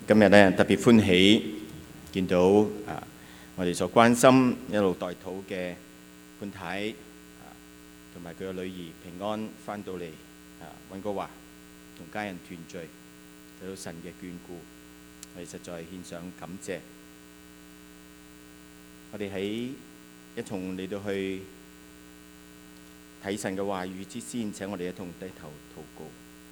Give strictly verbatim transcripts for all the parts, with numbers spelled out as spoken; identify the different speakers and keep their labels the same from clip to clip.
Speaker 1: 今日咧特別歡喜，見到啊我哋所關心一路代禱嘅潘太啊，同埋佢個女兒平安翻到嚟啊溫哥華，同家人團聚，睇到神嘅眷顧，我哋實在獻上感謝。我哋喺一同嚟到去睇神嘅話語之先，請我哋一同低頭禱告。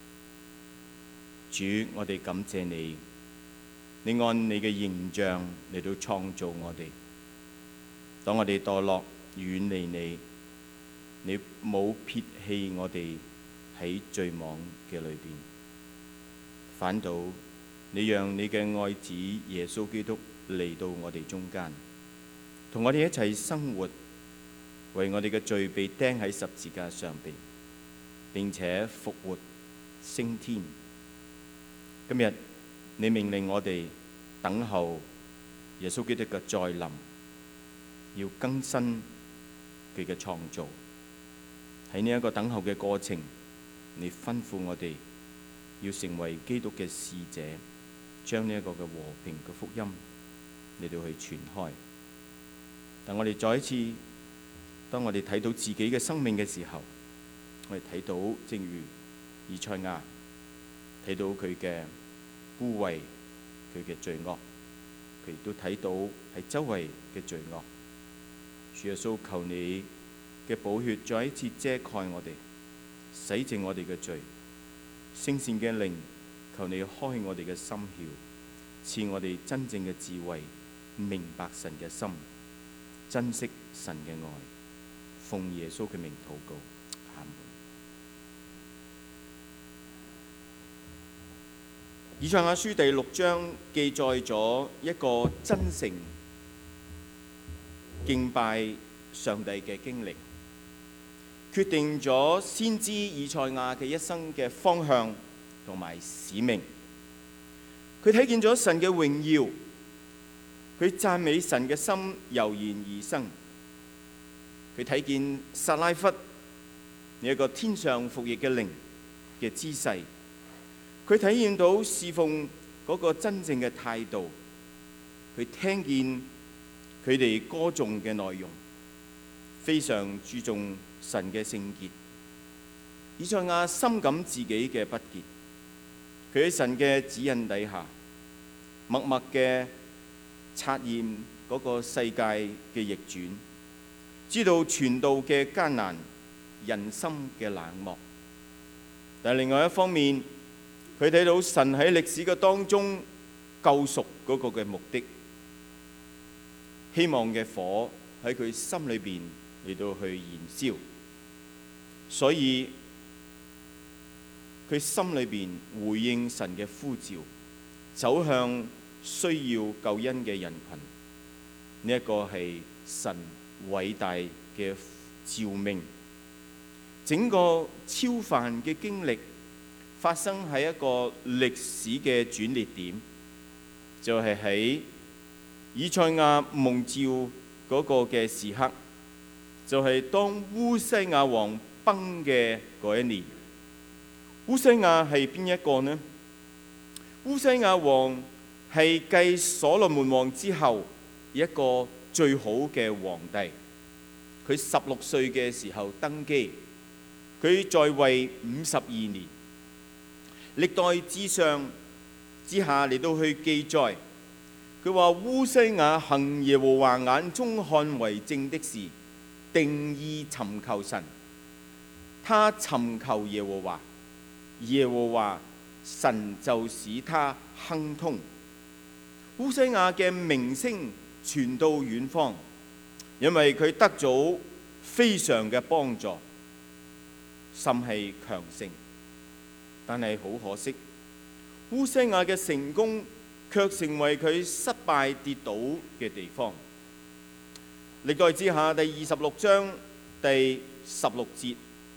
Speaker 1: 主，我哋感謝你，你按你嘅形象嚟到創造我哋。當我哋墮落遠離你，你冇撇棄我哋喺罪網嘅裏邊，反倒你讓你嘅愛子耶穌基督嚟到我哋中間，同我哋一齊生活，為我哋嘅罪被釘喺十字架上邊，並且復活升天。今日你命令我哋等候耶穌基督嘅再臨，要更新佢嘅創造。喺呢一個等候嘅過程，你吩咐我哋要成為基督嘅使者，將呢一個嘅和平嘅福音嚟到去傳開。但我哋再一次，當我哋睇到自己嘅生命嘅時候，我哋睇到正如以賽亞睇到佢嘅污穢，佢嘅罪惡，佢亦都睇到係周圍嘅罪惡。主耶穌，求你嘅寶血再一次遮蓋我哋，洗淨我哋嘅罪。聖善嘅靈，求你開我哋嘅心竅，賜我哋真正嘅智慧，明白神嘅心，珍惜神嘅愛。奉耶穌嘅名禱告，阿門。以賽亞書第六章記載咗一個真誠敬拜上帝嘅經歷，決定咗先知以賽亞嘅一生嘅方向同埋使命。佢睇見咗神嘅榮耀，佢讚美神嘅心油然而生。佢睇見撒拉弗呢一個天上服役嘅靈嘅姿勢。佢體驗到侍奉嗰個真正嘅態度，佢聽見佢哋歌頌嘅內容，非常注重神嘅聖潔。以賽亞深感自己嘅不潔，佢喺神嘅指引底下，默默嘅察驗嗰個世界嘅逆轉，知道傳道嘅艱難，人心嘅冷漠。但係另外一方面，佢睇到神喺歷史嘅當中救贖嗰個嘅目的，希望嘅火喺佢心裏邊嚟到去燃燒，所以佢心裏邊回應神嘅呼召，走向需要救恩嘅人群。呢一個係神偉大嘅召命。整個超凡嘅經歷發生喺一個歷史嘅轉捩點，就係喺以賽亞蒙召嗰個嘅時刻，就係當烏西亞王崩嘅嗰一年。烏西亞係邊一個呢？烏西亞王係繼所羅門王之後一個最好嘅皇帝。佢十六歲嘅時候登基，佢在位五十二年。歷代志上之下嚟到去記載，佢話烏西亞行耶和華眼中看為正的事，定意尋求神。他尋求耶和華，耶和華神就使他亨通。烏西亞嘅名聲傳到遠方，因為佢得咗非常嘅幫助，甚係強盛。但係好可惜，烏西亞嘅成功卻成為佢失敗跌倒嘅地方。歷代志下第二十六章第十六節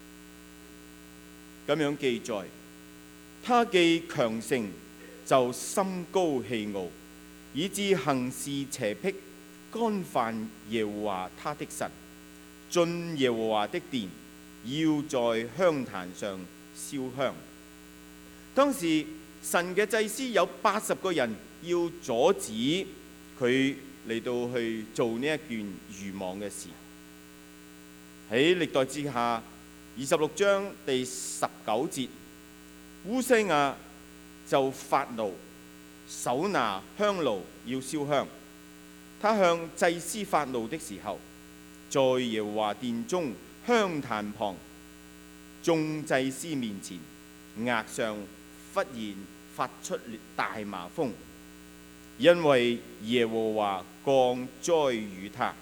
Speaker 1: 咁樣記載：他既強盛，就心高氣傲，以致行事邪僻，干犯耶和華他的神，進耶和華的殿，要在香壇上燒香。當時神嘅祭司有八十個人要阻止佢嚟到去做呢一件愚妄嘅事。喺歷代志下二十六章第十九節，烏西亞就發怒，手拿香爐要燒香。他向祭司發怒的時候，在耶和華殿中香壇旁眾祭司面前，額上忽然發出大麻風，因為耶和華降災與他。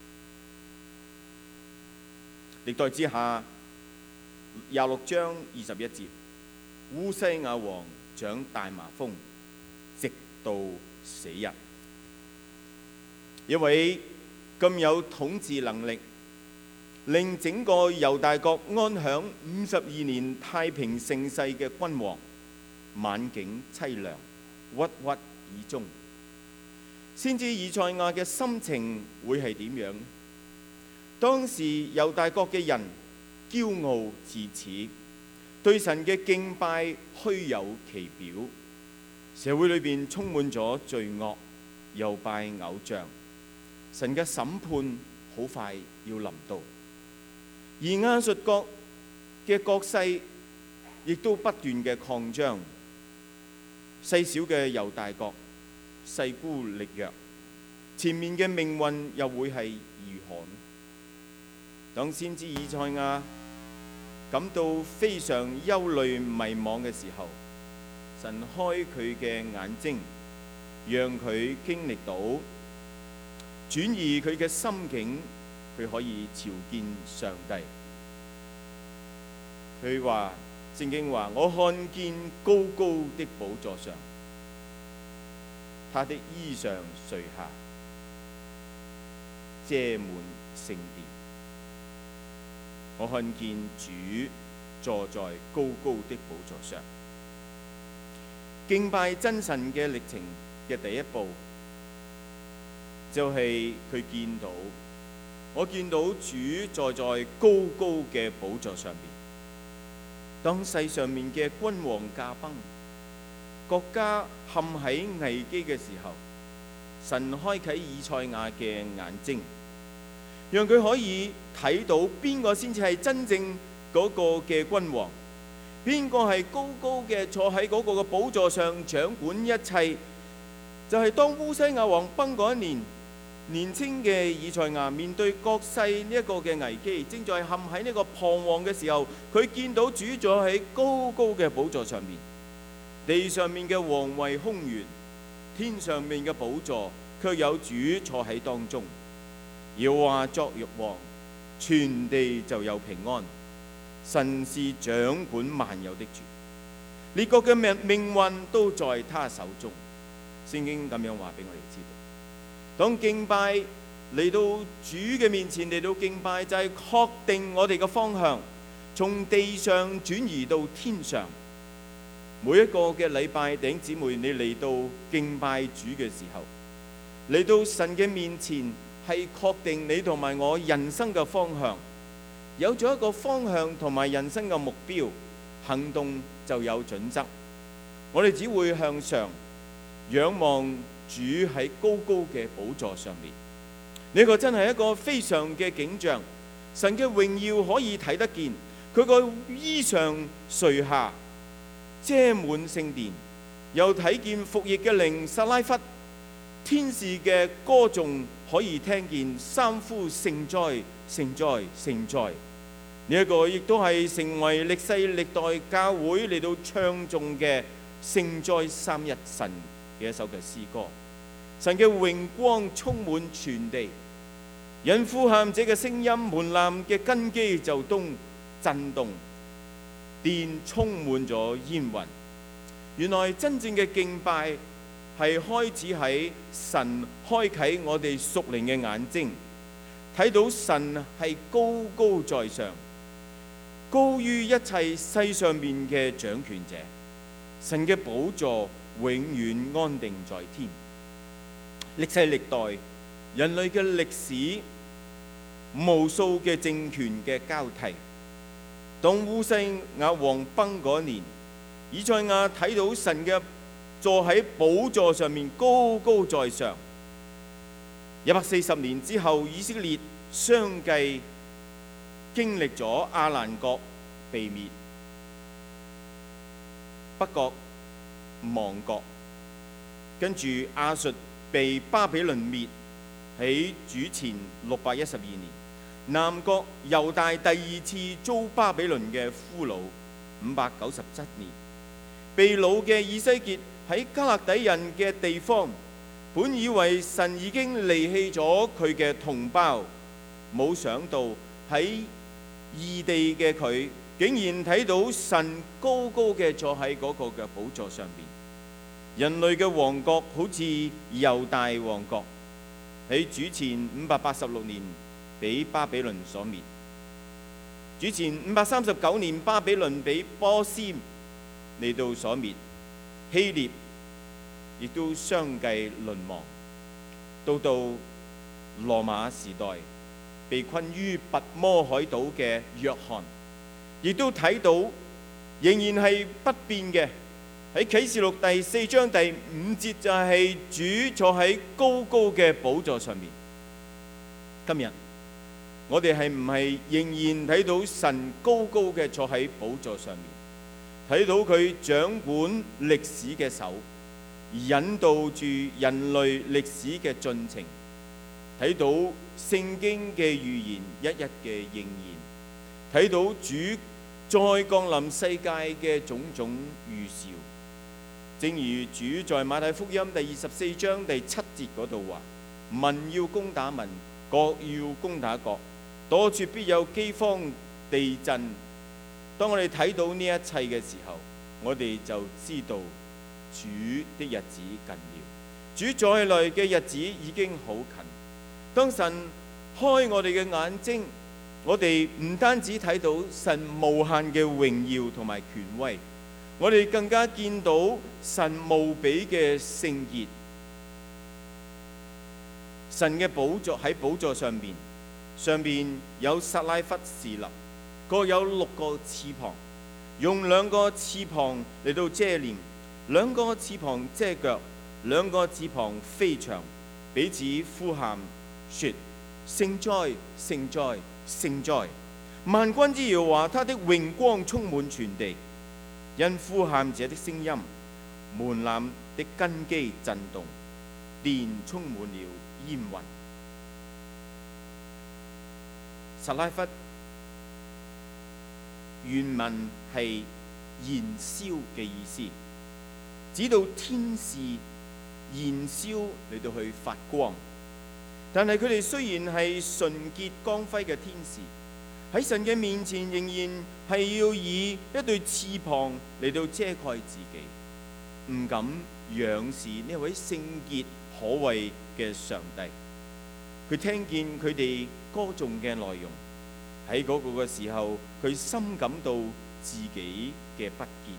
Speaker 1: 歷代志下廿六章二十一節，烏西亞王長大麻風，直到死日。一位咁有統治能力，令整個猶大國安享五十二年太平盛世嘅君王，晚景凄涼，鬱鬱以終。先知以賽亞嘅心情會係點樣？當時猶大國嘅人驕傲自恃，對神嘅敬拜虛有其表，社會裏邊充滿咗罪惡，又拜偶像。神嘅審判好快要臨到，而亞述國嘅國勢亦都不斷嘅擴張，細小嘅猶大國勢孤力弱，前面嘅命運又會係如何呢？當先知以賽亞感到非常憂慮迷惘嘅時候，神開佢嘅眼睛，讓佢經歷到轉移佢嘅心境，佢可以朝見上帝。佢話聖經話：我看見高高的寶座上，他的衣裳垂下，遮滿聖殿。我看見主坐在高高的寶座上。敬拜真神嘅歷程嘅第一步，就係佢見到，我見到主坐在高高嘅寶座上面。當世上面嘅君王駕崩，國家陷喺危機嘅時候，神開啟以賽亞嘅眼睛，讓佢可以睇到邊個先至係真正嗰個嘅君王，邊個係高高嘅坐喺嗰個嘅寶座上掌管一切。就係、是、當烏西亞王崩嗰一年，年輕嘅以賽亞面對國勢呢一個嘅危機，正在陷喺呢個彷徨嘅時候，佢見到主坐喺高高嘅寶座上面，地上面嘅皇位空懸，天上面嘅寶座卻有主坐喺當中。要話作玉王，全地就有平安。神是掌管萬有的主，列國嘅命命運都在他手中。聖經咁樣話俾我哋知道，當敬拜嚟到主嘅面前，嚟到敬拜就係確定我哋嘅方向，從地上轉移到天上。每一個嘅禮拜，弟兄姊妹，你嚟到敬拜主嘅時候，嚟到神嘅面前，係確定你同埋我人生嘅方向，有咗一個方向同埋人生嘅目標，行動就有準則。我哋只會向上仰望主喺高高嘅寶座上面，呢個真係一個非常嘅景象。神嘅榮耀可以睇得見，佢個衣裳垂下，遮滿聖殿，又睇見服役嘅靈撒拉弗，天使嘅歌頌可以聽見三呼聖哉聖哉聖哉。呢一個亦都係成為歷世歷代教會嚟到唱頌嘅聖哉三一神嘅一首嘅詩歌。神嘅榮光充滿全地，因呼喊者嘅聲音，門檻嘅根基就都震動，殿充滿咗煙雲。原來真正嘅敬拜係開始喺神開啟我哋屬靈嘅眼睛，睇到神係高高在上，高於一切世上面嘅掌權者。神嘅寶座永遠安定在天。歷世歷代人類嘅歷史，無數嘅政權嘅交替。當烏西雅王崩嗰年， 以賽亞睇到神嘅坐喺寶座上面高高在上。一百四十年之後，以色列相繼經歷咗亞蘭國被滅、北國亡國，跟住亞述被巴比倫滅，喺主前六百一十二年。南國猶大第二次遭巴比倫嘅俘虜，五百九十七年。被擄嘅以西結喺迦勒底人嘅地方，本以為神已經離棄咗佢嘅同胞，冇想到喺異地嘅佢，竟然睇到神高高嘅坐喺嗰個嘅寶座上邊。人類嘅王國好似猶大王國，喺主前五百八十六年俾巴比倫所滅。主前五百三十九年，巴比倫俾波斯嚟到所滅，希臘亦都相繼淪亡。到到羅馬時代，被困於拔摩海島嘅約翰，亦都睇到仍然係不變嘅。喺啟示錄第四章第五節就係主坐喺高高嘅寶座上面。今日我哋係唔係仍然睇到神高高嘅坐喺寶座上面，睇到佢掌管歷史嘅手，引導住人類歷史嘅進程，睇到聖經嘅預言一一嘅應驗，睇到主再降臨世界嘅種種預兆。正如主在馬太福音第二十四章第七節嗰度話：民要攻打民，國要攻打國，多處必有饑荒、地震。當我哋睇到呢一切嘅時候，我哋就知道主的日子近了，主再來嘅日子已經好近。當神開我哋嘅眼睛，我哋唔單止睇到神無限嘅榮耀同埋權威，我哋更加見到神無比嘅聖潔。神嘅寶座喺寶座上邊，上邊有撒拉弗侍立，各有六個翅膀，用兩個翅膀嚟到遮臉，兩個翅膀遮腳，兩個翅膀飛翔，彼此呼喊說：聖哉，聖哉，聖哉！萬軍之耶和華，他的榮光充滿全地。因呼喊者的聲音，門檻的根基震動，殿充滿了煙雲。撒拉弗原文係燃燒嘅意思，指到天使燃燒嚟到去發光。但係佢哋雖然係純潔光輝嘅天使，喺神嘅面前仍然係要以一對翅膀嚟到遮蓋自己，唔敢仰視呢位聖潔可畏嘅上帝。佢聽見佢哋歌頌嘅內容，喺嗰個嘅時候，佢深感到自己嘅不潔。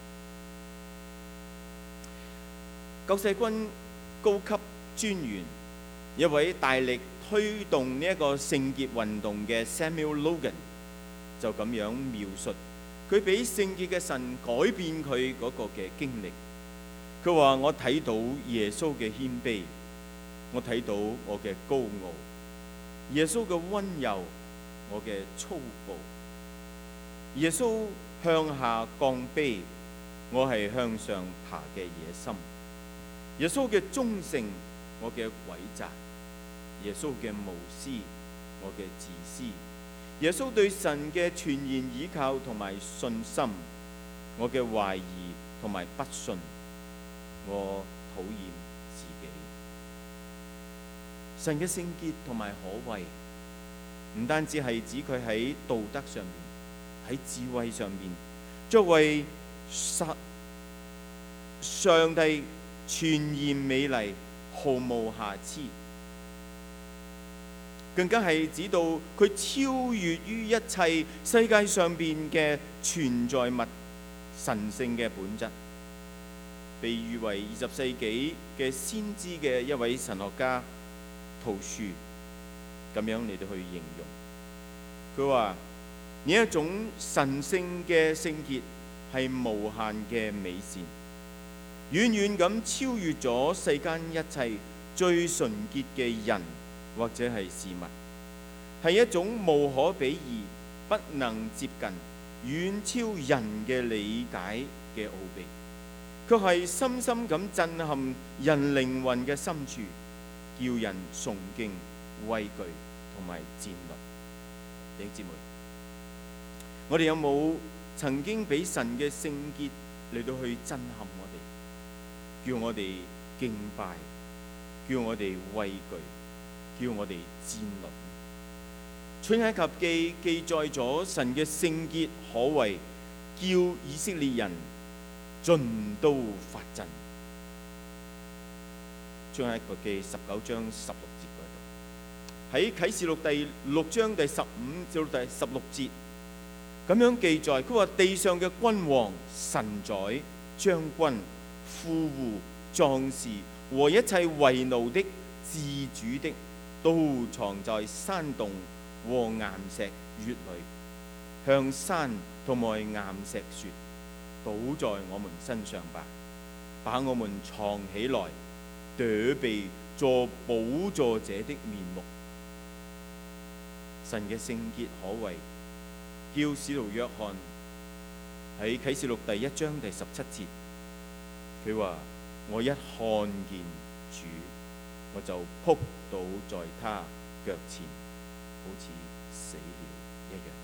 Speaker 1: 救世軍高級專員，一位大力推動呢一個聖潔運動嘅 Samuel Logan 就咁樣描述佢俾聖潔嘅神改變佢嗰個嘅經歷。佢話：我睇到耶穌嘅謙卑，我睇到我嘅高傲，耶穌嘅溫柔，我嘅粗暴。耶穌向下降卑，我係向上爬嘅野心。耶穌嘅忠誠，我嘅詭詐；耶穌嘅無私，我嘅自私；耶穌對神嘅全然倚靠同埋信心，我嘅懷疑同埋不信。我討厭自己。神嘅聖潔同埋可畏，唔單止係指佢喺道德上面，喺智慧上面，作為上帝全然美麗，毫無瑕疵，更加係指到佢超越於一切世界上邊嘅存在物神聖嘅本質。被譽為二十世紀嘅先知嘅一位神學家陶恕咁樣嚟到去形容，佢話呢一種神聖嘅聖潔係無限嘅美善，遠遠咁超越咗世間一切最純潔嘅人或者係事物，係一種無可比擬、不能接近、遠超人嘅理解嘅奧秘，卻係深深咁震撼人靈魂嘅深處，叫人崇敬、畏懼同埋戰慄。弟兄姊妹，我哋有冇曾經俾神嘅聖潔嚟到去震撼我哋，叫我哋敬拜，叫我哋畏懼，叫我哋戰慄？出埃及記記載咗神嘅聖潔可畏，叫以色列人盡都發震。出埃及記十九章十六節嗰度，喺啟示錄第六章第十五至到第十六節咁樣記載，佢話地上嘅君王、臣宰、將軍、富戶、壯士和一切為奴的、自主的，都藏在山洞和岩石穴裏，向山同埋岩石說：倒在我們身上吧，把我們藏起來，躲避坐寶座者的面目。神嘅聖潔可畏，叫使徒約翰喺啟示錄第一章第十七節，佢話：我一看見主，我就撲倒在他腳前，好似死了一樣。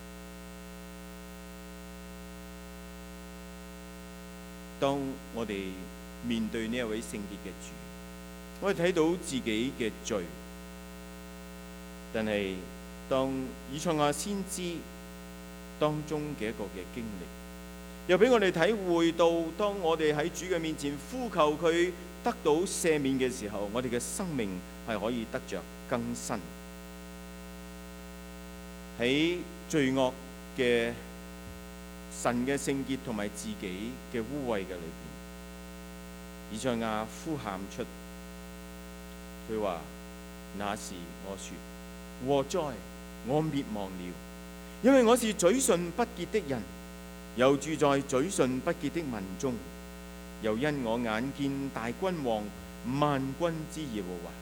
Speaker 1: 當我哋面對呢一位聖潔嘅主，我哋睇到自己嘅罪，但係當以賽亞先知當中嘅一個嘅經歷，又俾我哋體會到，當我哋喺主嘅面前呼求佢得到赦免嘅時候，我哋嘅生命係可以得着更新。喺罪惡嘅神嘅聖潔同埋自己嘅污穢嘅裏邊，以賽亞呼喊出，佢話：那時我說，禍哉，我滅亡了，因為我是嘴唇不潔的人，又住在嘴唇不潔的民中，又因我眼見大君王萬軍之耶和華。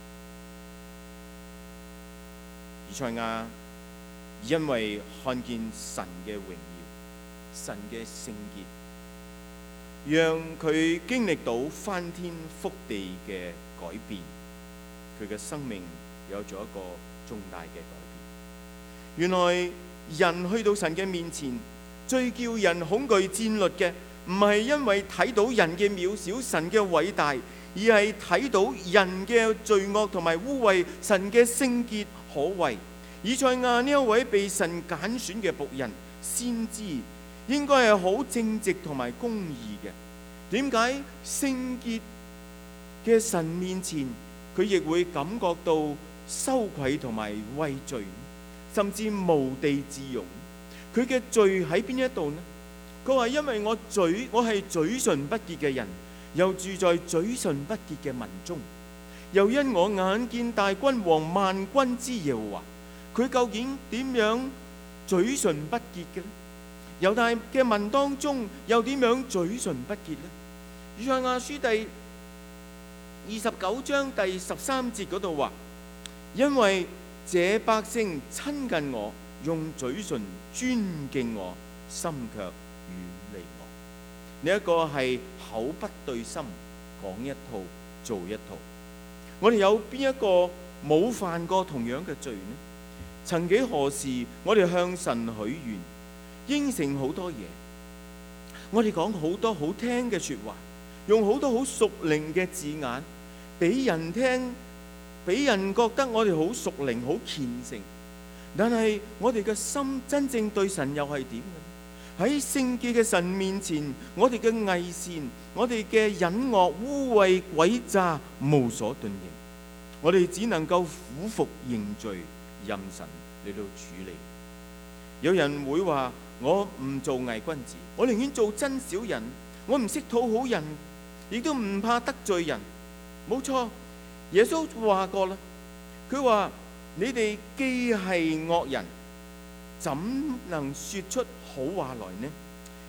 Speaker 1: 以賽亞因為看見神嘅榮耀、神嘅聖潔，讓佢經歷到翻天覆地嘅改變，佢嘅生命有咗一個重大嘅改變。原來人去到神嘅面前，最叫人恐懼戰慄嘅，唔係因為睇到人嘅渺小、神嘅偉大，而係睇到人嘅罪惡同埋污穢，神嘅聖潔可畏。以賽亞呢一位被神揀選嘅僕人先知，應該係好正直同埋公義嘅。點解聖潔嘅神面前，佢亦會感覺到羞愧同埋畏罪，甚至無地自容？佢嘅罪喺邊一度呢？佢話：因為我嘴我係嘴唇不潔嘅人，又住在嘴唇不潔嘅民中，又因我眼見大君王萬軍之耶和華。佢究竟點樣嘴唇不潔嘅呢？猶大嘅民當中又點樣嘴唇不潔呢？以賽亞書第二十九章第十三節嗰度話：因為這百姓親近我，用嘴唇尊敬我，心卻遠離我。呢一個係口不對心，講一套做一套。我哋有邊一個冇犯過同樣嘅罪呢？曾幾何時，我哋向神許願，應承好多嘢，我哋講好多好聽嘅說話，用好多好屬靈嘅字眼俾人聽，俾人覺得我哋好屬靈、好虔誠。但係我哋嘅心真正對神又係點嘅？喺聖潔嘅神面前，我哋嘅偽善、我哋嘅隱惡、污穢、詭詐無所遁形，我哋只能夠俯伏認罪，任神嚟到處理。有人會話：我唔做偽君子，我寧願做真小人，我唔識討好人，亦都唔怕得罪人。冇錯，耶穌話過啦，佢話：你哋既係惡人，怎能說出好話來呢？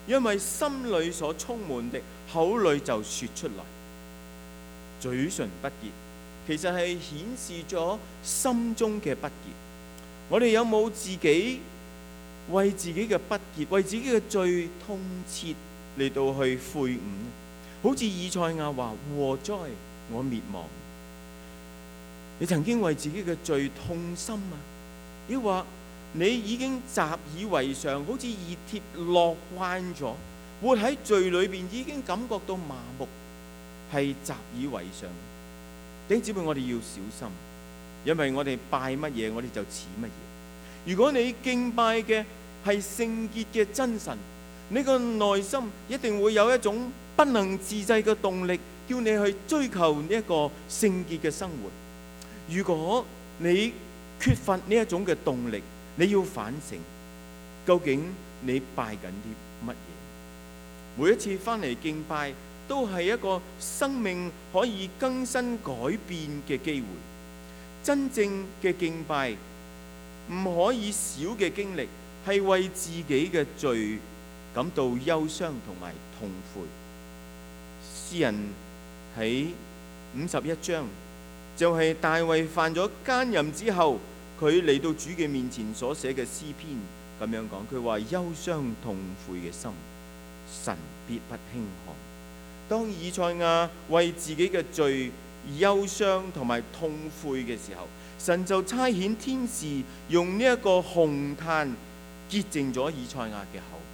Speaker 1: 因為心裏所充滿的，口裏就說出來。嘴唇不潔，其實係顯示咗心中嘅不潔。我哋有冇自己為自己嘅不潔、為自己嘅罪痛切嚟到去悔悟呢？好似以賽亞話：禍哉，我滅亡！你曾經為自己嘅罪痛心啊？抑或你已經習以為常，好似熱鐵落慣咗，活喺罪裏邊已經感覺到麻木，係習以為常。弟兄姊妹，我哋要小心，因為我哋拜乜嘢，我哋就似乜嘢。如果你敬拜嘅係聖潔嘅真神，你個內心一定會有一種不能自制嘅動力，叫你去追求呢一個聖潔嘅生活。如果你缺乏呢一種嘅動力，你要反省，究竟你拜緊啲乜嘢？每一次翻嚟敬拜，都係一個生命可以更新改變嘅機會。真正嘅敬拜唔可以少嘅經歷，係為自己嘅罪感到憂傷同埋痛悔。詩人喺五十一章，就係大衛犯咗奸淫之後，佢嚟到主嘅面前所寫嘅詩篇咁樣講，佢話憂傷痛悔嘅心，神必不輕看。當以賽亞為自己嘅罪憂傷同埋痛悔嘅時候，神就差遣天使用呢一個紅炭潔淨咗以賽亞嘅口。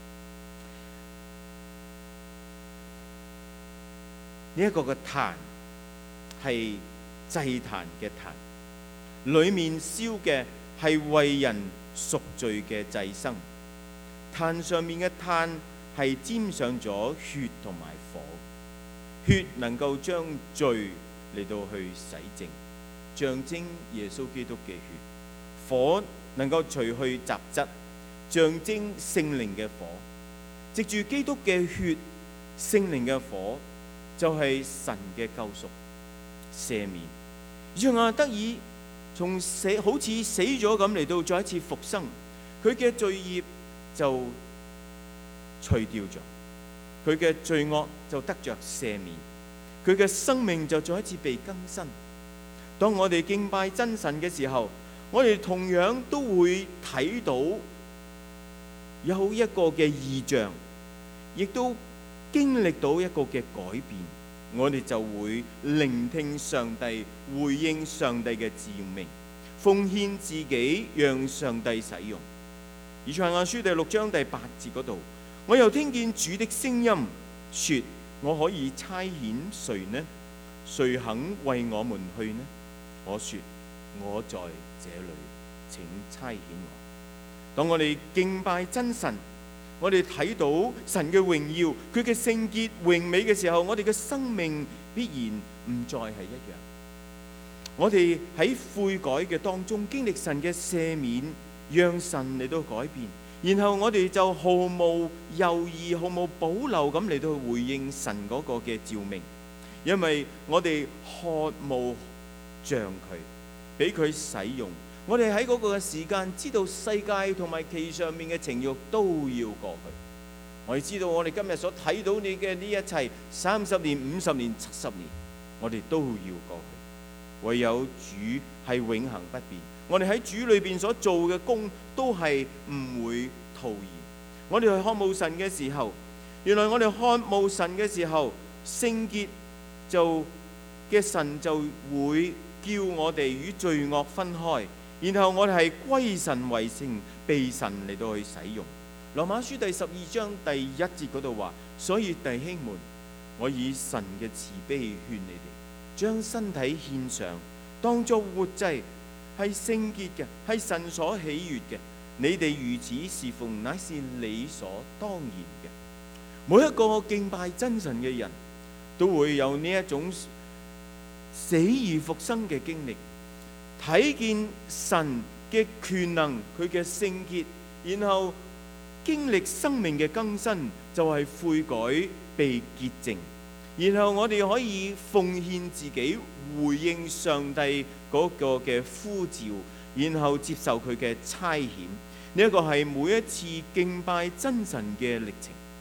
Speaker 1: 呢、這、一個嘅炭係祭壇嘅壇，裏面燒嘅係為人贖罪嘅祭牲。炭上面嘅炭係沾上咗血同埋火，血能夠將罪嚟到去洗淨，象徵耶穌基督嘅血；火能夠除去雜質，象徵聖靈嘅火。藉住基督嘅血，聖靈嘅火就係神嘅救贖赦免，讓亞得以從死好似死咗咁嚟到再一次復生，佢嘅罪孽就除掉咗，佢嘅罪惡就得着赦免，佢嘅生命就再一次被更新。當我哋敬拜真神嘅時候，我哋同樣都會睇到有一個嘅異象，亦都經歷到一個嘅改變，我哋就會聆聽上帝，回應上帝嘅召命，奉獻自己讓上帝使用。以賽亞書第六章第八節嗰度，我又聽見主的聲音說：我可以差遣誰呢？誰肯為我們去呢？我說：我在這裏，請差遣我。當我哋敬拜真神，我哋睇到神嘅榮耀，佢嘅聖潔榮美嘅時候，我哋嘅生命必然唔再係一樣。我哋喺悔改嘅當中經歷神嘅赦免，讓神嚟到改變，然後我哋就毫無猶豫、毫無保留咁嚟到回應神嗰個嘅召命，因為我哋渴慕像佢，俾佢使用。我哋喺嗰個嘅時間知道世界同埋其上面嘅情慾都要過去。我哋知道我哋今日所睇到你嘅呢一切，三十年、五十年、七十年，我哋都要過去。唯有主係永恆不變，我哋喺主裏邊所做嘅工都係唔會徒然。我哋去渴慕神嘅時候，原來我哋渴慕神嘅時候，聖潔就嘅神就會叫我哋與罪惡分開，然後我哋係歸神為聖，被神嚟到去使用。羅馬書第十二章第一節嗰度話：所以弟兄們，我以神嘅慈悲勸你哋，將身體獻上，當作活祭，係聖潔嘅，係神所喜悅嘅。你哋如此侍奉，乃是理所當然嘅。每一個敬拜真神嘅人都會有呢一種死而復生嘅經歷，睇見神嘅權能，佢嘅聖潔，然後經歷生命嘅更新，就係悔改被潔淨，然後我哋可以奉獻自己，回應上帝嗰個嘅呼召，然後接受佢嘅差遣。呢一個係每一次敬拜真神嘅歷程。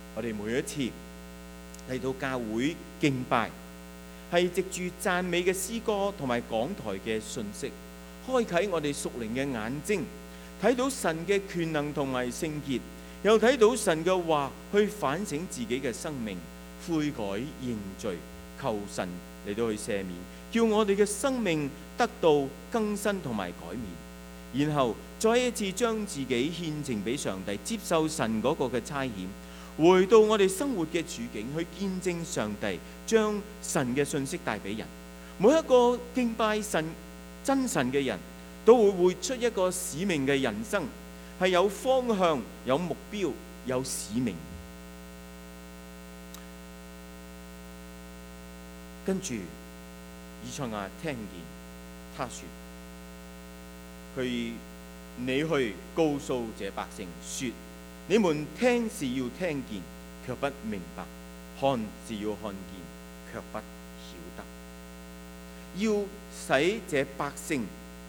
Speaker 1: 我哋每一次嚟到教會敬拜，係藉住讚美嘅詩歌同埋講台嘅信息，開啟我哋屬靈嘅眼睛，睇到神嘅權能同埋聖潔，又睇到神嘅話，去反省自己嘅生命，悔改認罪，求神嚟到去赦免，叫我哋嘅生命得到更新同埋改變，然後再一次將自己獻呈俾上帝，接受神嗰個嘅差遣，回到我哋生活嘅處境，去見證上帝，將神嘅信息帶俾人。每一個敬拜神真神嘅人都會活出一個使命嘅人生，係有方向、有目標、有使命。跟住以賽亞聽見他說，佢你去告訴這百姓說，你們聽是要聽見，卻不明白；看是要看見，卻不曉得。要使這百姓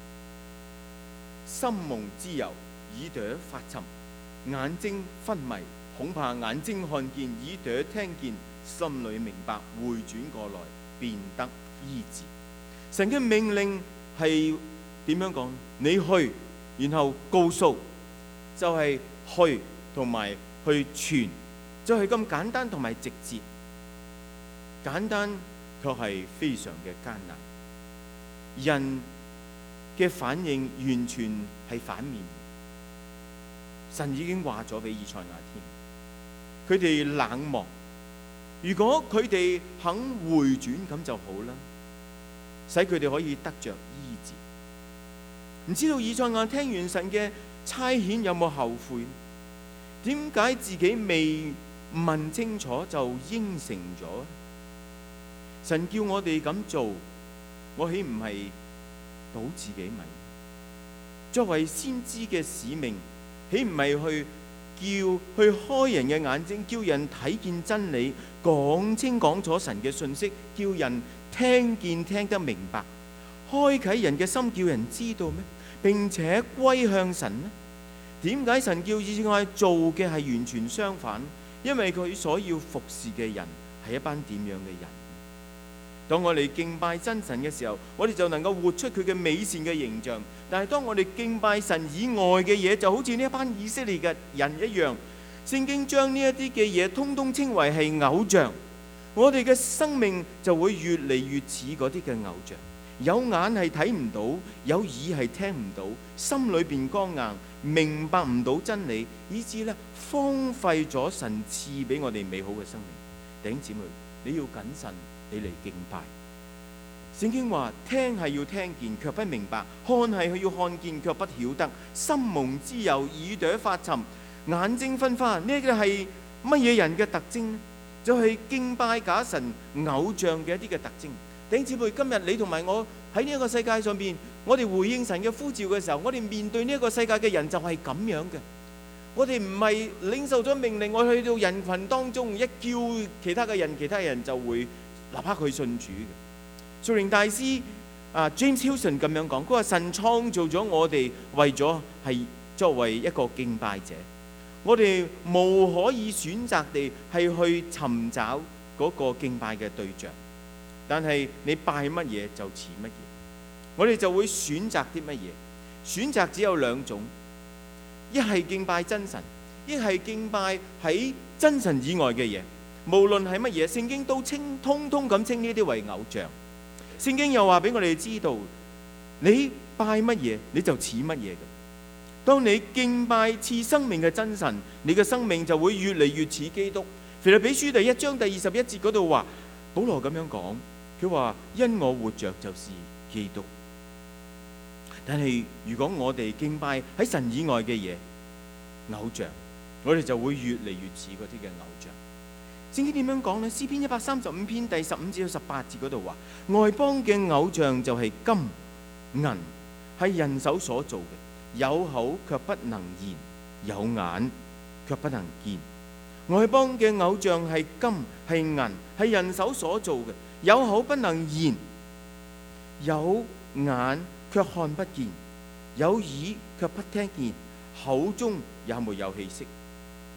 Speaker 1: 心蒙脂油，耳朵發沉，眼睛昏迷，恐怕眼睛看見，耳朵聽見，心裏明白，回轉過來，便得醫治。神嘅命令係點樣講？你去，然後告訴，就係去同埋去傳，就係咁簡單同埋直接。簡單卻係非常嘅艱難。人嘅反應完全係反面。神已經話咗俾以賽亞聽，佢哋冷漠。如果佢哋肯回轉咁就好啦，使佢哋可以得着醫治。唔知道以賽亞聽完神嘅差遣有冇後悔？點解自己未問清楚就應承咗？神叫我哋咁做，我豈唔係倒自己米？作為先知嘅使命，豈唔係去叫去開人嘅眼睛，叫人睇見真理，講清講楚神嘅信息，叫人聽見聽得明白，開啟人嘅心，叫人知道咩？並且歸向神呢？點解神叫以賽亞做嘅係完全相反？因為佢所要服侍嘅人係一班點樣嘅人？當我哋敬拜真神嘅時候，我哋就能夠活出佢嘅美善嘅形象。但係當我哋敬拜神以外嘅嘢，就好似呢一班以色列嘅人一樣，聖經將呢一啲嘅嘢通通稱為係偶像。我哋嘅生命就會越嚟越似嗰啲嘅偶像。有眼係睇唔到，有耳係聽唔到，心裏邊剛硬，明白唔到真理，以致咧荒廢咗神賜俾我哋美好嘅生命。弟兄姊妹，你要謹慎，你嚟敬拜。聖經話聽係要聽見，卻不明白；看係要看見，卻不曉得。心蒙脂油，耳朵發沉，眼睛昏花。呢個係乜嘢人嘅特徵呢？就係、是、敬拜假神偶像嘅一啲嘅特徵。弟兄姊妹，今日你同埋我喺呢一個世界上邊，我哋回應神嘅呼召嘅時候，我哋面對呢一個世界嘅人就係咁樣嘅。我哋唔係領受咗命令，我去到人群當中一叫其他嘅人，其他人就會立刻去信主嘅。屬靈大師啊 James Hilton 咁樣講，佢話神創造咗我哋為咗係作為一個敬拜者，我哋無可以選擇地係去尋找嗰個敬拜嘅對象。但係你拜乜嘢就似乜嘢，我哋就會選擇啲乜嘢。選擇只有兩種，一係敬拜真神，一係敬拜喺真神以外嘅嘢。無論係乜嘢，聖經都稱通通咁稱呢啲為偶像。聖經又話俾我哋知道，你拜乜嘢你就似乜嘢嘅。當你敬拜賜生命嘅真神，你嘅生命就會越嚟越似基督。腓立比書第一章第二十一節嗰度話，保羅咁樣講。佢話因我活着就是基督。但係如果我哋敬拜喺神以外嘅嘢，偶像，我哋就會越嚟越似嗰啲嘅偶像。聖經點樣講呢？詩篇一百三十五篇第十五至到十八節嗰度話，外邦嘅偶像就係金銀，係人手所做嘅，有口卻不能言，有眼卻不能見。外邦嘅偶像係金係銀，係人手所做嘅，有口不能言，有眼卻看不見，有耳卻不聽見，口中也沒有氣息。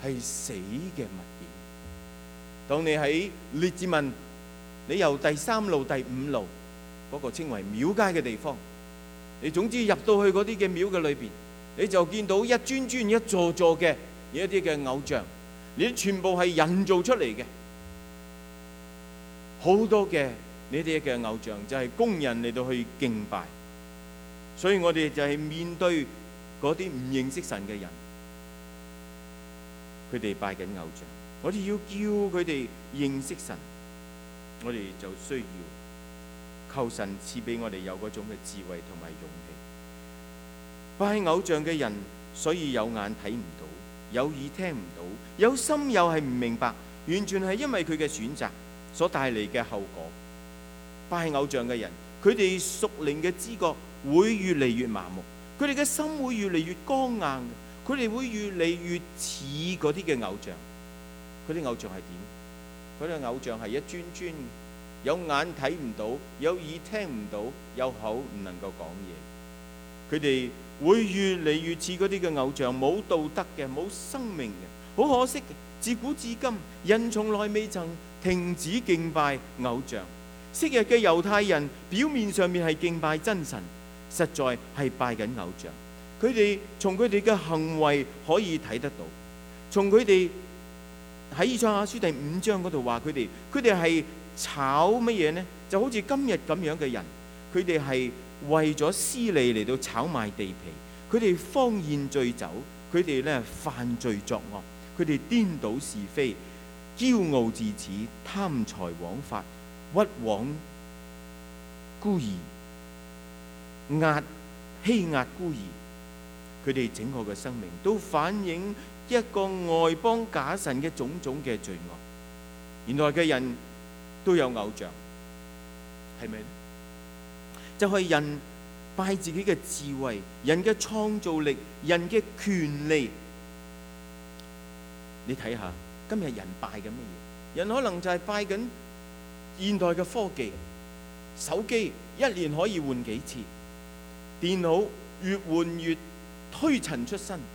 Speaker 1: 係死嘅物件。當你喺列治文，你由第三路、第五路嗰個稱為廟街嘅地方，你總之入到去嗰啲嘅廟嘅裏邊，你就見到一尊尊、一座座嘅一啲嘅偶像，你全部係人造出嚟嘅，好多嘅呢啲嘅偶像就係工人嚟到去敬拜。所以我哋就係面對嗰啲唔認識神嘅人，佢哋拜緊偶像，我哋要叫佢哋認識神，我哋就需要求神賜俾我哋有嗰種嘅智慧同埋勇氣。拜偶像嘅人，所以有眼睇唔到，有耳聽唔到，有心又係唔明白，完全係因為佢嘅選擇所帶嚟嘅後果。拜偶像嘅人，佢哋屬靈嘅知覺會越嚟越麻木，佢哋嘅心會越嚟越剛硬，佢哋會越嚟越似嗰啲嘅偶像。嗰啲偶像係點？嗰啲偶像係一尊尊，有眼睇唔到，有耳聽唔到，有口唔能夠講嘢。佢哋會越嚟越似嗰啲嘅偶像，冇道德嘅，冇生命嘅。好可惜嘅，自古至今，人從來未曾停止敬拜偶像。昔日嘅猶太人表面上面係敬拜真神，實在係拜緊偶像。佢哋從佢哋嘅行為可以睇得到，從佢哋喺以賽亞書第五章嗰度話佢哋，佢哋係炒乜嘢呢？就好似今日咁樣嘅人，佢哋係為咗私利嚟到炒賣地皮，佢哋荒宴醉酒，佢哋咧犯罪作惡，佢哋顛倒是非，驕傲自恃，貪財枉法，屈枉孤兒，壓欺壓孤兒。佢哋整個嘅生命都反映一個外邦假神嘅種種嘅罪惡。現代嘅人都有偶像，係咪呢？就係人拜自己嘅智慧、人嘅創造力、人嘅權利。你睇下今日人拜緊乜嘢？人可能就係拜緊現代嘅科技，手機一年可以換幾次，電腦越換越推陳出新。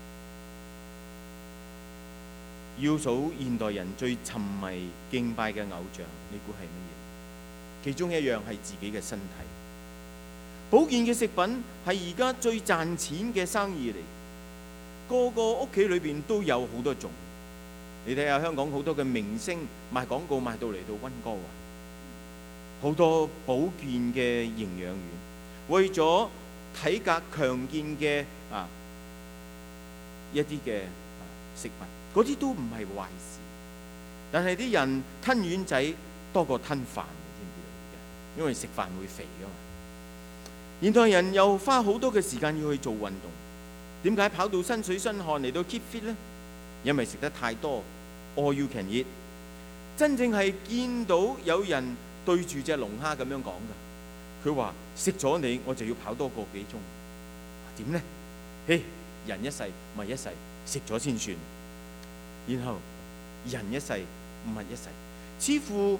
Speaker 1: 要數現代人最沉迷敬拜嘅偶像，你估係乜嘢？其中一樣係自己嘅身體。保健嘅食品係而家最賺錢嘅生意嚟，個個屋企裏邊都有好多種。你睇下香港好多嘅明星賣廣告賣到嚟到溫哥華，好多保健嘅營養院，為咗體格強健嘅啊一啲嘅食物，嗰啲都唔係壞事。但係啲人吞丸仔多過吞飯，你知唔知道？因為食飯會肥噶嘛。現代人又花好多嘅時間要去做運動，點解跑到身水身汗嚟到 keep fit 呢？因為食得太多 all you can eat。真正係見到有人對住隻龍蝦咁樣講㗎，佢話食咗你，我就要跑多個幾鐘。點呢？嘿，人一世咪一世，食咗先算。然後人一世唔係一世，似乎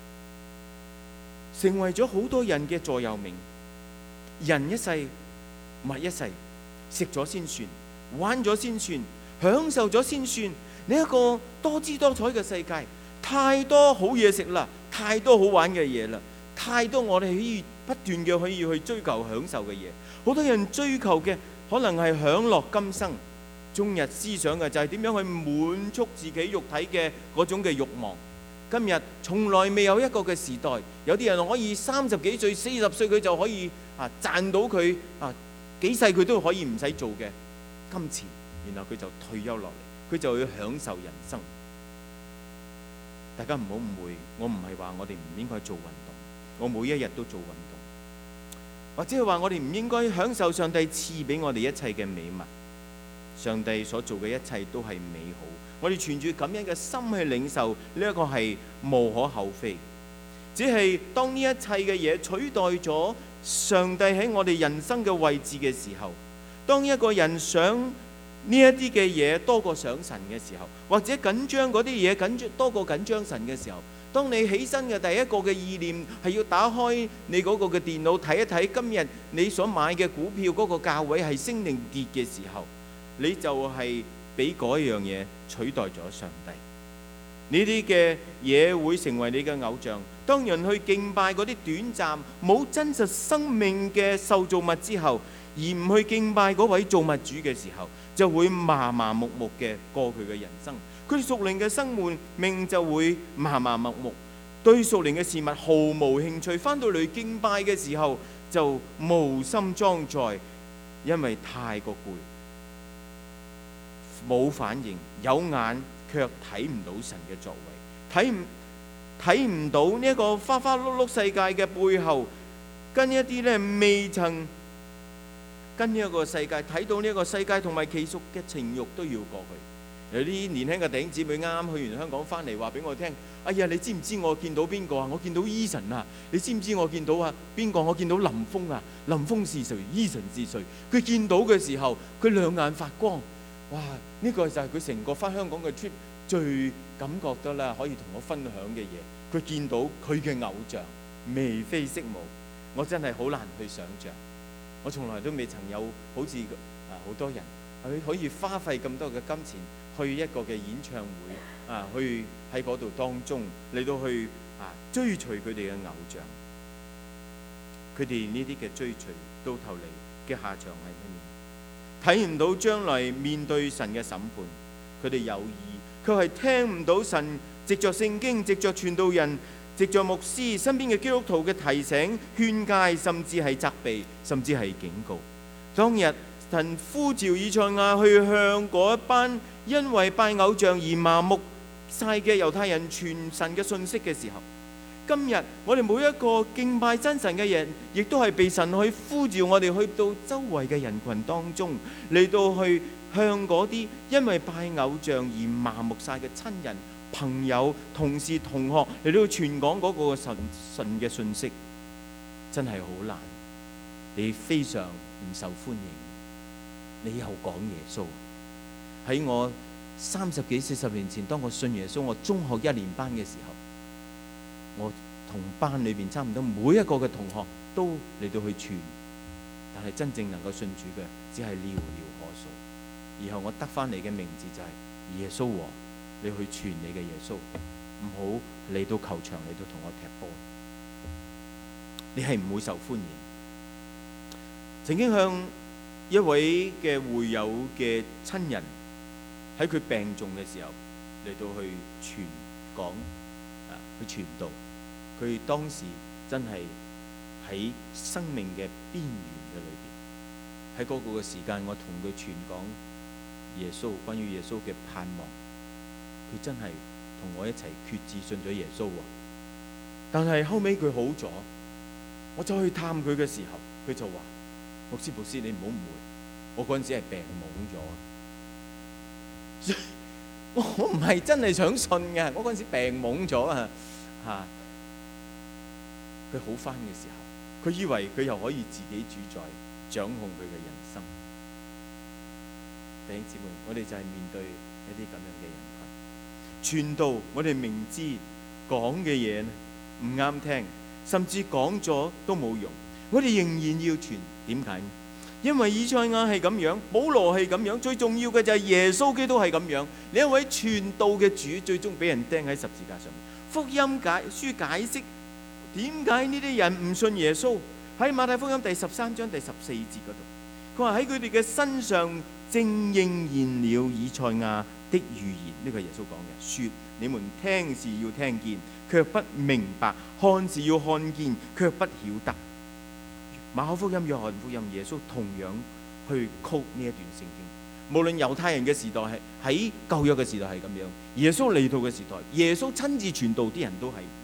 Speaker 1: 成為咗好多人嘅座右銘。人一世唔係一世，食咗先算，玩咗先算，享受咗先算。呢一個多姿多彩嘅世界，太多好嘢食啦，太多好玩嘅嘢啦，太多我哋可以不斷嘅可以去追求享受嘅嘢。好多人追求嘅可能係享樂今生，終日思想嘅就係點樣去滿足自己肉體嘅嗰種嘅慾望。今日從來未有一個嘅時代，有啲人可以三十幾歲、四十歲佢就可以啊賺到佢啊幾世佢都可以唔使做嘅金錢，然後佢就退休落嚟，佢就要享受人生。大家唔好誤會，我唔係話我哋唔應該做運動，我每一日都做運動，或者係話我哋唔應該享受上帝賜俾我哋一切嘅美物。上帝所做嘅一切都係美好，我哋存住咁樣嘅心去領受呢一個係無可厚非。只係當呢一切嘅嘢取代咗上帝喺我哋人生嘅位置嘅時候，當一個人想呢一啲嘅嘢多過想神嘅時候，或者緊張嗰啲嘢緊張多過緊張神嘅時候，當你起身嘅第一個嘅意念係要打開你嗰個嘅電腦睇一睇今日你所買嘅股票嗰個價位係升定跌嘅時候，你就係俾嗰樣嘢取代咗上帝。呢啲嘅嘢會成為你嘅偶像。當人去敬拜嗰啲短暫冇真實生命嘅受造物之後，而唔去敬拜嗰位造物主嘅時候，就會麻麻木木嘅過佢嘅人生。佢屬靈嘅生命就會麻麻木木，對屬靈嘅事物毫無興趣。翻到嚟敬拜嘅時候就無心裝載，因為太過攰，冇反應，有眼卻睇唔到神嘅作為，睇唔睇唔到呢一個花花碌碌世界嘅背後，跟一啲咧未曾跟呢一個世界睇到呢一個世界同埋其屬嘅情慾都要過去。有啲年輕嘅弟兄姊妹啱啱去完香港翻嚟，話俾我聽：哎呀，你知唔知我見到邊個啊？我見到 Eason 啊！你知唔知我見到啊邊個？我見到林峰啊！林峰是誰 ？Eason 是誰？佢見到嘅時候，佢兩眼發光。哇！呢個就係佢成個翻香港嘅 trip 最感覺得啦，可以同我分享嘅嘢。佢見到佢嘅偶像眉飛色舞，我真係好難去想像。我從來都未曾有好似啊好多人佢可以花費咁多嘅金錢去一個嘅演唱會啊，去喺嗰度當中嚟到去啊追隨佢哋嘅偶像。佢哋呢啲嘅追隨到頭嚟嘅下場係乜嘢？睇唔到將來面對神嘅審判，佢哋有意，卻係聽唔到神藉着聖經、藉着傳道人、藉着牧師身邊嘅基督徒嘅提醒、勸誡，甚至係責備，甚至係警告。當日神呼召以賽亞去向嗰一班因為拜偶像而麻木晒嘅猶太人傳神嘅信息嘅時候，今日我哋每一個敬拜真神嘅人，亦都係被神去呼召我哋去到周圍嘅人群當中，嚟到去向嗰啲因為拜偶像而麻木晒嘅親人、朋友、同事、同學嚟到傳講嗰個神神嘅信息，真係好難。你非常唔受歡迎，你又講耶穌。喺我三十幾四十年前，當我信耶穌，我中學一年班嘅時候，我同班裏邊差唔多每一個嘅同學都嚟到去傳，但係真正能夠信主嘅只係寥寥可數。然後我得翻嚟嘅名字就係耶穌王，你去傳你嘅耶穌，唔好嚟到球場嚟到同我踢波，你係唔會受歡迎。曾經向一位嘅會友嘅親人喺佢病重嘅時候嚟到去傳講啊，去傳道。佢當時真係喺生命嘅邊緣嘅裏邊，喺嗰個嘅時間，我同佢傳講耶穌，關於耶穌嘅盼望。佢真係同我一齊決志信咗耶穌喎。但係後尾佢好咗，我走去探佢嘅時候，佢就話：牧師牧師，你唔好誤會，我嗰陣時係病懵咗。我唔係真係想信嘅，我嗰陣時病懵咗啊！嚇，佢好返嘅時候，佢以為佢又可以自己主宰、掌控佢嘅人生。弟兄姊妹，我哋就係面對一啲咁樣嘅人群，傳道我哋明知講嘅嘢唔啱聽，甚至講咗都冇用，我哋仍然要傳。點解？因為以賽亞係咁樣，保羅係咁樣，最重要嘅就係耶穌基督係咁樣。呢一位傳道嘅主，最終俾人釘喺十字架上面。福音解書解釋點解呢啲人唔信耶穌，喺馬太福音第十三章第十四節嗰度，佢話喺佢哋嘅身上正應驗了以賽亞的預言。呢個係耶穌講嘅，說你們聽是要聽見，卻不明白；看是要看見，卻不曉得。馬可福音、約翰福音，耶穌同樣去曲呢一段聖經。無論猶太人嘅時代係喺舊約嘅時代係咁樣，耶穌嚟到嘅時代，耶穌親自傳道，啲人都係唔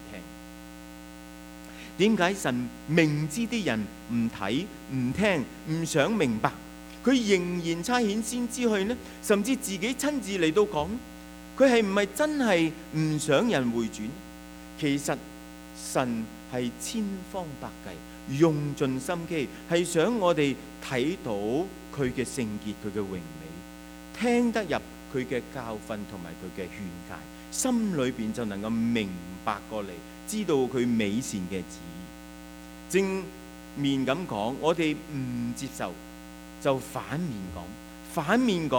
Speaker 1: 聽。點解神明知啲人唔睇、唔聽、唔想明白，佢仍然差遣先知去呢？甚至自己親自嚟到講，佢係唔係真係唔想人回轉？其實神係千方百計，用盡心機，係想我哋睇到佢嘅聖潔、佢嘅榮美，聽得入佢嘅教訓同埋佢嘅勸誡，心裏邊就能夠明白過嚟，知道佢美善嘅旨意。正面咁講，我哋唔接受就反面講，反面講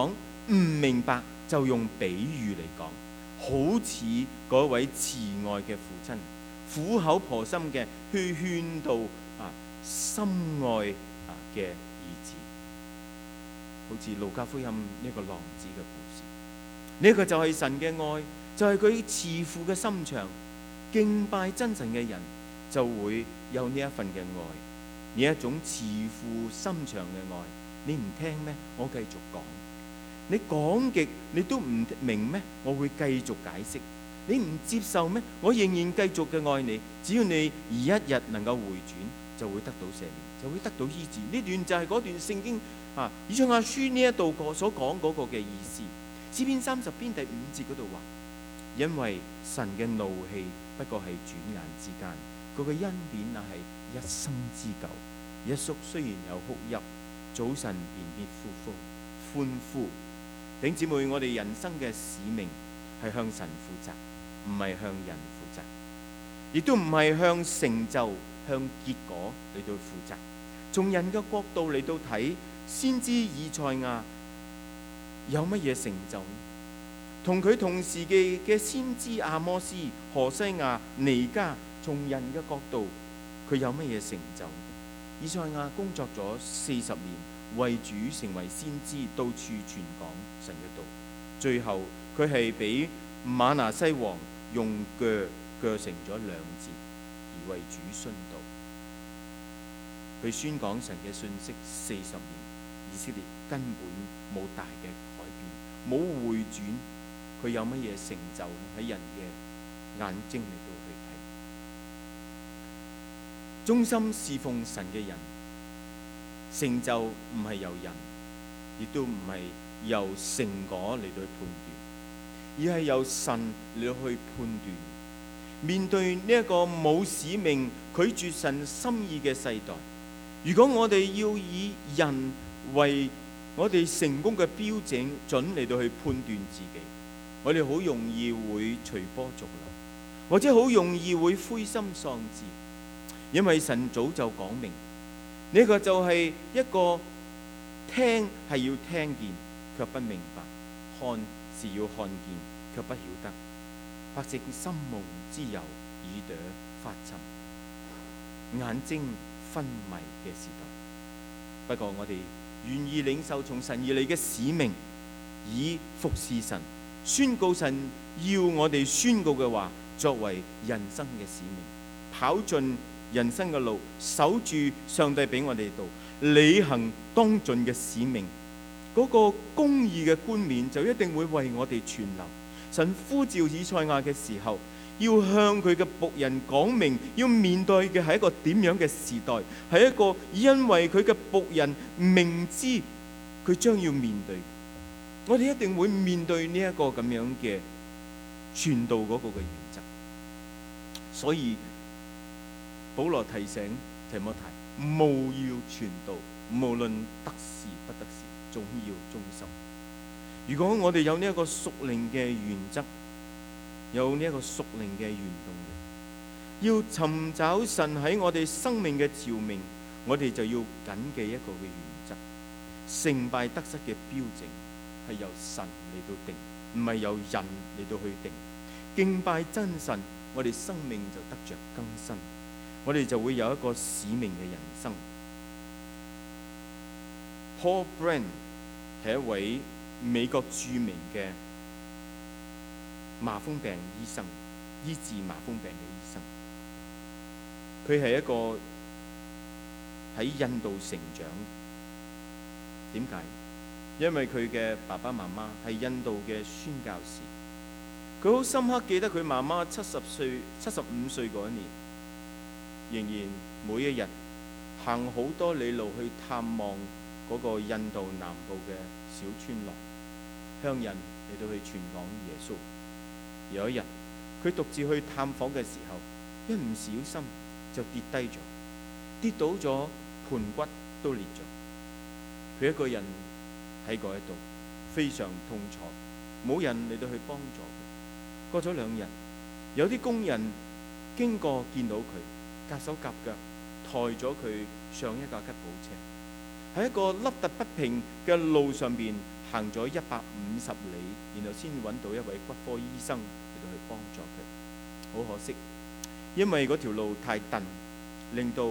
Speaker 1: 唔明白就用比喻嚟講，好似嗰位慈愛嘅父親，苦口婆心嘅去勸導啊深愛啊嘅兒子，好似路加福音呢個浪子嘅故事。呢、這個就係神嘅愛，就係佢慈父嘅心腸。敬拜真神嘅人就會有呢一份嘅愛，呢一種慈父心腸嘅愛。你唔聽咩？我繼續講。你講極你都唔明咩？我會繼續解釋。你唔接受咩？我仍然繼續嘅愛你。只要你而一日能夠回轉，就會得到赦免，就會得到醫治。呢段就係嗰段聖經啊，以賽亞書呢一度個所講嗰個嘅意思。詩篇三十篇第五節嗰度話：因為神嘅怒氣不過係轉眼之間，佢嘅恩典乃係一生之久。一宿雖然有哭泣，早晨便必呼呼歡呼。弟兄姊妹，我哋人生嘅使命係向神負責，唔係向人負責，亦都唔係向成就、向結果嚟到負責。從人嘅角度嚟到睇，先知以賽亞有乜嘢成就？同佢同時嘅嘅先知阿摩斯、何西亞、彌迦，從人嘅角度，佢有乜嘢成就？以賽亞工作咗四十年，為主成為先知，到處傳講神嘅道。最後佢係俾瑪拿西王用鋸鋸成咗兩截，而為主殉道。佢宣講神嘅信息四十年，以色列根本冇大嘅改變，冇回轉。佢有乜嘢成就喺人嘅眼睛嚟到去睇？忠心侍奉神嘅人，成就唔係由人，亦都唔係由成果嚟到去判斷，而係由神嚟到去判斷。面對呢一個冇使命、拒絕神心意嘅世代，如果我哋要以人為我哋成功嘅標準準嚟到去判斷自己，我哋好容易會隨波逐流，或者好容易會灰心喪志，因為神早就講明呢、這個就係一個聽係要聽見卻不明白，看是要看見卻不曉得，百姓心蒙之油，耳朵發沉，眼睛昏迷嘅時代。不過我哋願意領受從神而嚟嘅使命，以服侍神，宣告神要我哋宣告嘅話，作為人生嘅使命，跑盡人生嘅路，守住上帝俾我哋道，履行當盡嘅使命。嗰、那個公義嘅冠冕就一定會為我哋存留。神呼召以賽亞嘅時候，要向佢嘅僕人講明，要面對嘅係一個點樣嘅時代，係一個因為佢嘅僕人明知佢將要面對。我哋一定會面對呢一個咁樣嘅傳道嗰個嘅原則，所以保羅提醒提摩太，務要傳道，無論得時不得時，總要忠心。如果我哋有呢一個屬靈嘅原則，有呢一個屬靈嘅原動力，要尋找神喺我哋生命嘅照明，我哋就要謹記一個嘅原則：成敗得失嘅標準係由神嚟到定，唔係由人嚟到去定。敬拜真神，我哋生命就得着更新，我哋就會有一個使命嘅人生。Paul Brand 係一位美國著名嘅麻風病醫生，醫治麻風病嘅醫生。佢係一個喺印度成長，點解？因為佢嘅爸爸媽媽係印度嘅宣教士，佢好深刻記得佢媽媽七十歲、七十五歲嗰一年，仍然每一日行好多里路去探望嗰個印度南部嘅小村落，向人嚟到去傳講耶穌。有一日，佢獨自去探訪嘅時候，一唔小心就跌低咗，跌倒咗，盤骨都裂咗。佢一個人喺嗰一度非常痛楚，冇人嚟到去幫助佢。過咗兩日，有啲工人經過見到佢，夾手夾腳抬咗佢上一架吉普車，喺一個凹凸不平嘅路上邊行咗一百五十里，然後先揾到一位骨科醫生嚟到去幫助佢。好可惜，因為嗰條路太陡，令到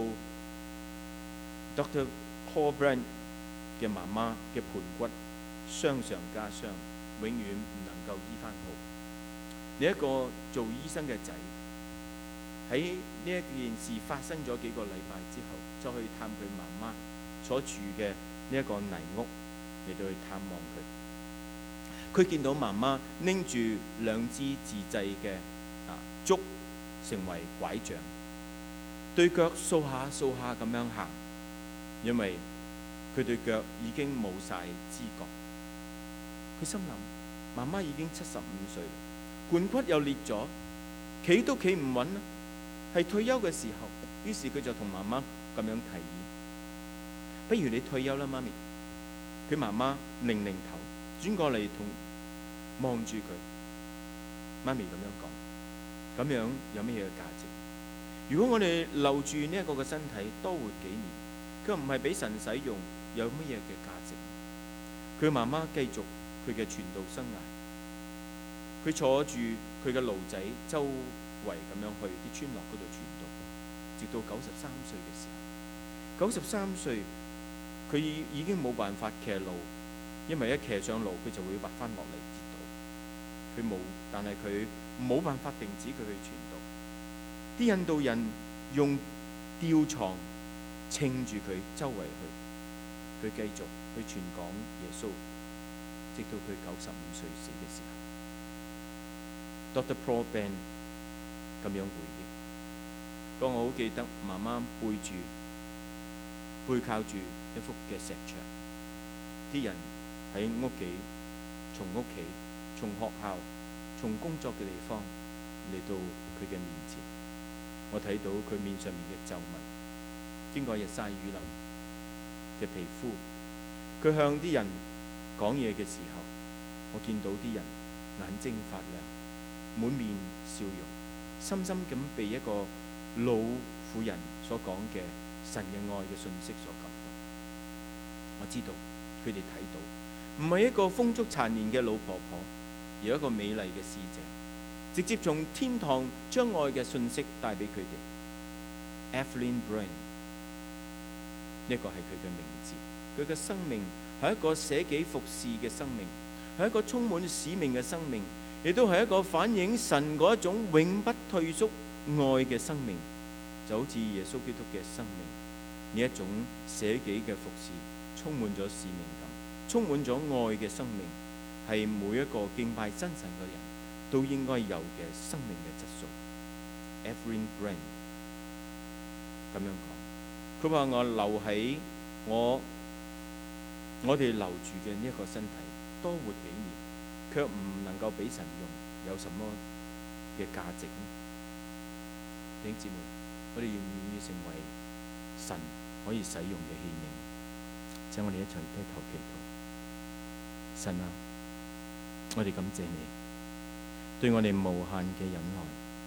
Speaker 1: Doctor Paul Brand 嘅媽媽嘅盤骨傷上加傷，永遠唔能夠醫翻好。你一個做醫生嘅仔，喺呢一件事發生咗幾個禮拜之後，就去探佢媽媽所住嘅呢一個泥屋嚟到去探望佢。佢見到媽媽拎住兩支自製嘅啊竹，成為拐杖，對腳掃下掃下咁樣行，因為佢對腳已經冇晒知覺。佢心諗：媽媽已經七十五歲，盤骨又裂咗，企都企唔穩啦，係退休嘅時候。於是佢就同媽媽咁樣提議：不如你退休啦，媽咪。佢媽媽擰擰頭，轉過嚟同望住佢。媽咪咁樣講：咁樣有咩嘢價值？如果我哋留住呢一個嘅身體多活幾年，佢唔係俾神使用，有乜嘢嘅價值？佢媽媽繼續佢嘅傳道生涯，佢坐住佢嘅驢仔周圍咁樣去啲村落嗰度傳道，直到九十三歲嘅時候。九十三歲，佢已已經冇辦法騎驢，因為一騎上驢佢就會滑翻落嚟跌倒。佢冇，但係佢冇辦法停止佢去傳道。啲印度人用吊床撐住佢周圍去，佢繼續去傳講耶穌，直到佢九十五歲死嘅時候。Doctor Paul Brand 咁樣回憶，講我好記得媽媽背住背靠住一幅嘅石牆，啲人喺屋企，從屋企、從學校、從工作嘅地方嚟到佢嘅面前。我睇到佢面上面嘅皺紋，經過日曬雨淋嘅皮膚，佢向啲人講嘢嘅時候，我見到啲人眼睛發亮，滿面笑容，深深咁被一個老婦人所講嘅神嘅愛嘅信息所感動。我知道佢哋睇到，唔係一個風燭殘年嘅老婆婆，而一個美麗嘅使者，直接從天堂將愛嘅信息帶俾佢哋。Evelyn Brand 呢個係佢嘅名字，佢嘅生命係一個捨己服侍嘅生命，係一個充滿使命嘅生命，亦都係一個反映神嗰一種永不退縮愛嘅生命，就好似耶穌基督嘅生命，呢一種捨己嘅服侍，充滿咗使命感，充滿咗愛嘅生命，係每一個敬拜真神嘅人都應該有嘅生命嘅質素。Evelyn Brand 咁樣講，佢話我留喺我我哋留住嘅呢一個身體多活幾年，卻唔能夠俾神用，有什麼嘅價值呢？弟兄姊妹，我哋願唔願意成為神可以使用嘅器皿？請我哋一齊低頭祈禱。神啊，我哋感謝你對我哋無限嘅忍耐、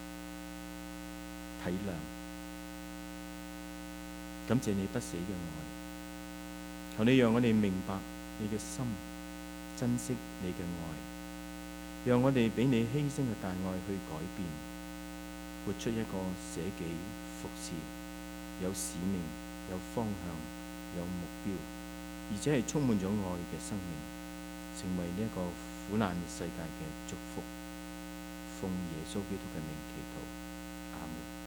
Speaker 1: 體諒，感謝你不死嘅愛。求你讓我哋明白你嘅心，珍惜你嘅愛，讓我哋俾你犧牲嘅大愛去改變，活出一個捨己服侍、有使命、有方向、有目標，而且係充滿咗愛嘅生命，成為呢一個苦難世界嘅祝福。奉耶穌基督嘅名祈禱。